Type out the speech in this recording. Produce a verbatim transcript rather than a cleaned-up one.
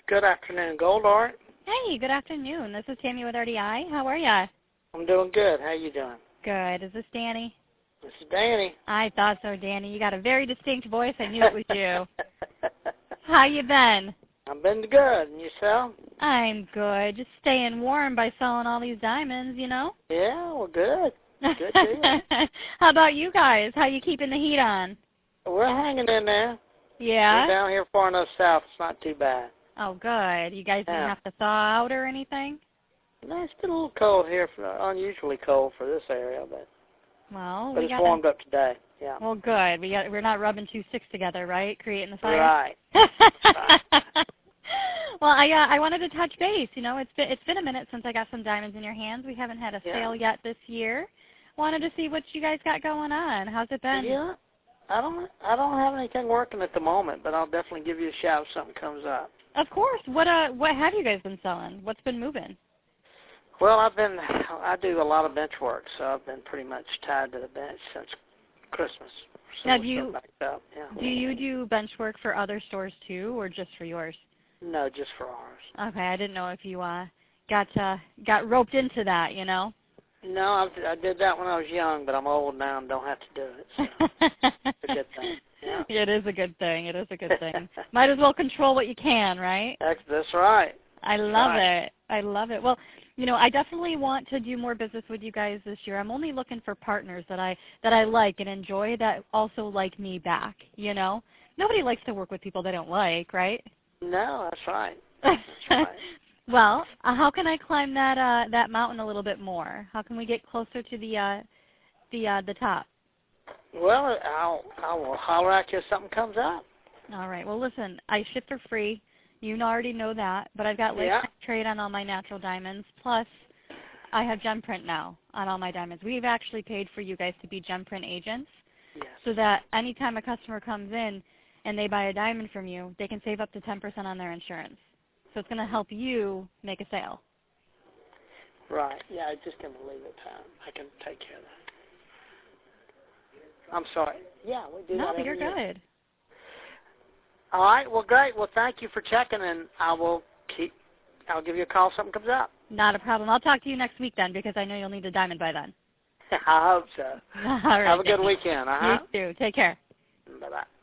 Good afternoon, Goldart. Hey, good afternoon. This is Tammy with R D I. How are ya? I'm doing good. How you doing? Good. Is this Danny? This is Danny. I thought so, Danny. You got a very distinct voice. I knew it was you. How you been? I've been good. And yourself? I'm good. Just staying warm by selling all these diamonds, you know? Yeah, well, good. Good deal. How about you guys? How you keeping the heat on? We're hanging in there. Yeah? We're down here far enough south. It's not too bad. Oh, good. You guys didn't Yeah. have to thaw out or anything? No, it's been a little cold here, for, unusually cold for this area, but Well, but we it's got warmed up today. Yeah. Well, good. We got we're not rubbing two sticks together, right? Creating the fire. Right. right. Well, I uh, I wanted to touch base. You know, it's been it's been a minute since I got some diamonds in your hands. We haven't had a Yeah. sale yet this year. Wanted to see what you guys got going on. How's it been? Yeah. I don't I don't have anything working at the moment, but I'll definitely give you a shout if something comes up. Of course. What uh what have you guys been selling? What's been moving? Well, I've been I do a lot of bench work, so I've been pretty much tied to the bench since Christmas. So Now, we're do you still backed up. Yeah. do you do bench work for other stores too, or just for yours? No, just for ours. Okay, I didn't know if you uh got uh got roped into that. You know. No, I, I did that when I was young, but I'm old now and don't have to do it. So it's a good thing. Yeah. It is a good thing. It is a good thing. Might as well control what you can, right? That's, that's right. I That's love right. it. I love it. Well, you know, I definitely want to do more business with you guys this year. I'm only looking for partners that I that I like and enjoy that also like me back, you know? Nobody likes to work with people they don't like, right? No, that's right. That's right. Well, uh, how can I climb that uh that mountain a little bit more? How can we get closer to the uh the uh the top? Well, I'll I will holler at you if something comes up. All right. Well, listen, I ship for free. You already know that, but I've got Yeah. lifetime trade on all my natural diamonds. Plus, I have gem print now on all my diamonds. We've actually paid for you guys to be gem print agents, Yes. so that anytime a customer comes in and they buy a diamond from you, they can save up to ten percent on their insurance. So it's going to help you make a sale. Right. Yeah, I just can't believe it. Um, I can take care of that. I'm sorry. Yeah, we do No, that but you're every year. good. All right. Well, great. Well, thank you for checking, and I will keep. I'll give you a call if something comes up. Not a problem. I'll talk to you next week then, because I know you'll need a diamond by then. I hope so. All right. Have a good Danny. weekend. Uh-huh. You too. Take care. Bye-bye.